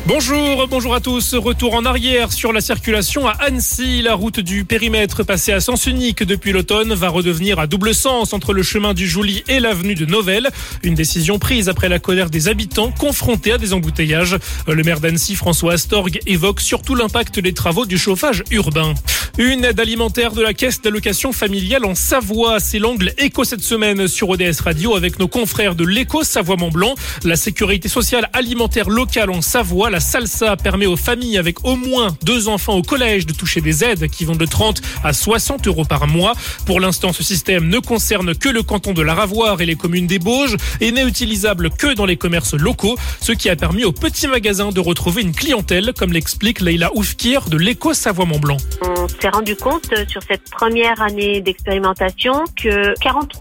Bonjour à tous. Retour en arrière sur la circulation à Annecy. La route du périmètre passée à sens unique depuis l'automne va redevenir à double sens entre le chemin du Joly et l'avenue de Novelle. Une décision prise après la colère des habitants confrontés à des embouteillages. Le maire d'Annecy, François Astorg, évoque surtout l'impact des travaux du chauffage urbain. Une aide alimentaire de la caisse d'allocation familiale en Savoie. C'est l'angle éco cette semaine sur ODS Radio avec nos confrères de l'Éco Savoie-Mont-Blanc. La sécurité sociale alimentaire locale en Savoie, la SALSA, permet aux familles avec au moins 2 enfants au collège de toucher des aides qui vont de 30 à 60 € par mois. Pour l'instant, ce système ne concerne que le canton de la Ravoire et les communes des Bauges et n'est utilisable que dans les commerces locaux, ce qui a permis aux petits magasins de retrouver une clientèle, comme l'explique Leïla Oufkir de l'Éco Savoie-Mont-Blanc. On s'est rendu compte sur cette première année d'expérimentation que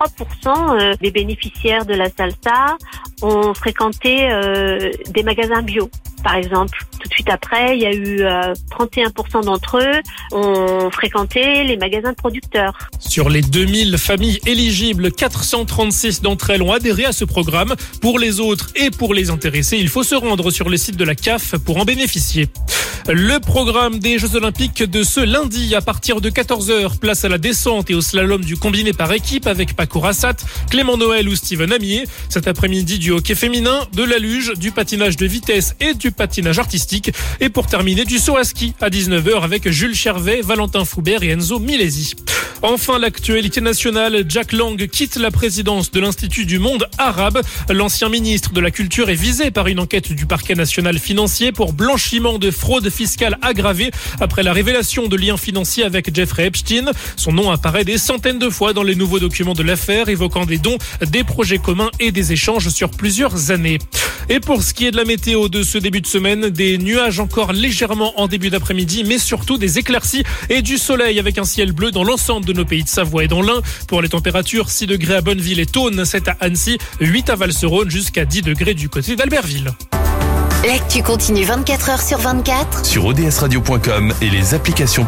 43% des bénéficiaires de la SALSA ont fréquenté des magasins bio. Par exemple, tout de suite après, il y a eu 31% d'entre eux ont fréquenté les magasins de producteurs. Sur les 2000 familles éligibles, 436 d'entre elles ont adhéré à ce programme. Pour les autres et pour les intéressés, il faut se rendre sur le site de la CAF pour en bénéficier. Le programme des Jeux Olympiques de ce lundi à partir de 14h, place à la descente et au slalom du combiné par équipe avec Paco Rassat, Clément Noël ou Steven Amier. Cet après-midi, du hockey féminin, de la luge, du patinage de vitesse et du patinage artistique. Et pour terminer, du saut à ski à 19h avec Jules Chervet, Valentin Foubert et Enzo Milesi. Enfin, l'actualité nationale, Jack Lang quitte la présidence de l'Institut du monde arabe. L'ancien ministre de la Culture est visé par une enquête du parquet national financier pour blanchiment de fraude fiscale aggravée après la révélation de liens financiers avec Jeffrey Epstein. Son nom apparaît des centaines de fois dans les nouveaux documents de l'affaire, évoquant des dons, des projets communs et des échanges sur plusieurs années. Et pour ce qui est de la météo de ce début de semaine, des nuages encore légèrement en début d'après-midi, mais surtout des éclaircies et du soleil avec un ciel bleu dans l'ensemble de nos pays de Savoie et dans l'Ain. Pour les températures, 6 degrés à Bonneville et Thônes, 7 à Annecy, 8 à Val-Serone, jusqu'à 10 degrés du côté d'Albertville. L'actu continue 24h sur 24 sur odsradio.com et les applications